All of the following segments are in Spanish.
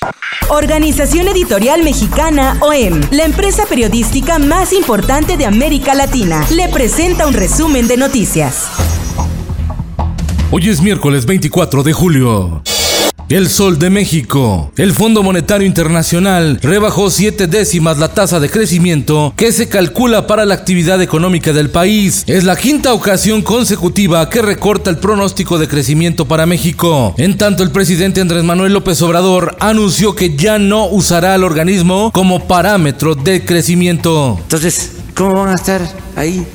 Organización Editorial Mexicana, OEM, la empresa periodística más importante de América Latina, le presenta un resumen de noticias. Hoy es miércoles 24 de julio. El Sol de México. El Fondo Monetario Internacional rebajó 7 décimas la tasa de crecimiento que se calcula para la actividad económica del país. Es la quinta ocasión consecutiva que recorta el pronóstico de crecimiento para México. En tanto, el presidente Andrés Manuel López Obrador anunció que ya no usará al organismo como parámetro de crecimiento. Entonces, ¿cómo van a estar ahí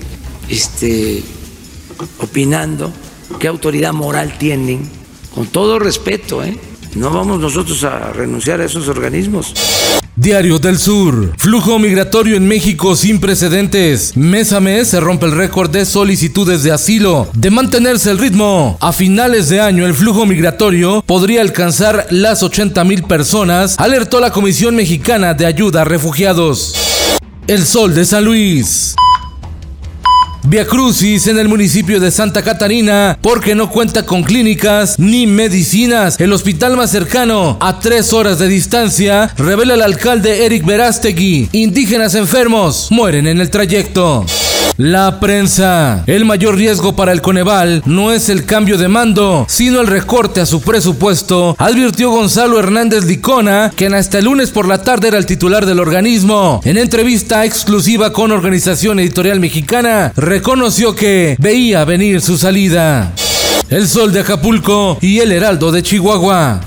opinando? ¿Qué autoridad moral tienen? Con todo respeto, no vamos nosotros a renunciar a esos organismos. Diario del Sur. Flujo migratorio en México sin precedentes. Mes a mes se rompe el récord de solicitudes de asilo. De mantenerse el ritmo, a finales de año el flujo migratorio podría alcanzar las 80,000 personas, alertó la Comisión Mexicana de Ayuda a Refugiados. El Sol de San Luis. Viacrucis en el municipio de Santa Catarina porque no cuenta con clínicas ni medicinas. El hospital más cercano, a 3 horas de distancia, revela el alcalde Eric Verástegui. Indígenas enfermos mueren en el trayecto. La prensa. El mayor riesgo para el Coneval no es el cambio de mando, sino el recorte a su presupuesto, advirtió Gonzalo Hernández Licona, quien hasta el lunes por la tarde era el titular del organismo. En entrevista exclusiva con Organización Editorial Mexicana, reconoció que veía venir su salida. El Sol de Acapulco y el Heraldo de Chihuahua.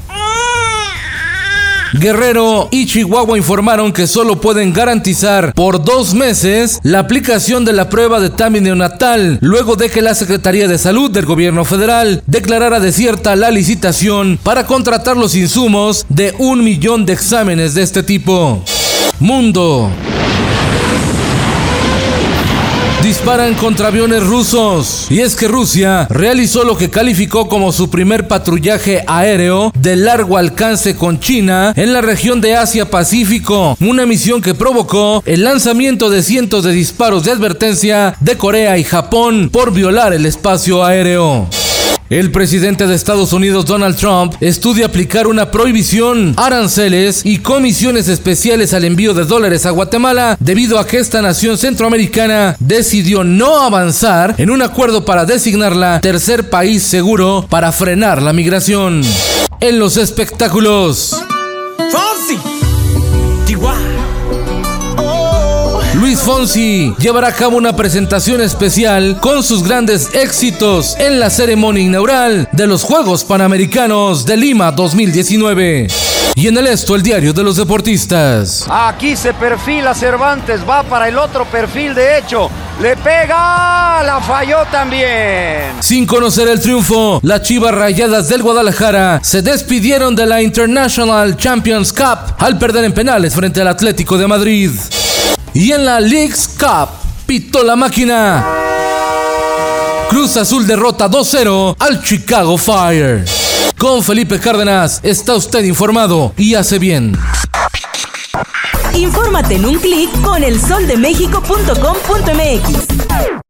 Guerrero y Chihuahua informaron que solo pueden garantizar por 2 meses la aplicación de la prueba de TAMI neonatal, luego de que la Secretaría de Salud del Gobierno Federal declarara desierta la licitación para contratar los insumos de 1 millón de exámenes de este tipo. Mundo. Disparan contra aviones rusos. Y es que Rusia realizó lo que calificó como su primer patrullaje aéreo de largo alcance con China en la región de Asia-Pacífico. Una misión que provocó el lanzamiento de cientos de disparos de advertencia de Corea y Japón por violar el espacio aéreo. El presidente de Estados Unidos, Donald Trump, estudia aplicar una prohibición, aranceles y comisiones especiales al envío de dólares a Guatemala debido a que esta nación centroamericana decidió no avanzar en un acuerdo para designarla tercer país seguro para frenar la migración. En los espectáculos. Luis Fonsi llevará a cabo una presentación especial con sus grandes éxitos en la ceremonia inaugural de los Juegos Panamericanos de Lima 2019. Y en el Esto, el diario de los deportistas. Aquí se perfila Cervantes, va para el otro perfil de hecho. Le pega, la falló también. Sin conocer el triunfo, las Chivas Rayadas del Guadalajara se despidieron de la International Champions Cup al perder en penales frente al Atlético de Madrid. Y en la Leagues Cup, pitó la máquina. Cruz Azul derrota 2-0 al Chicago Fire. Con Felipe Cárdenas está usted informado y hace bien. Infórmate en un clic con elsoldemexico.com.mx.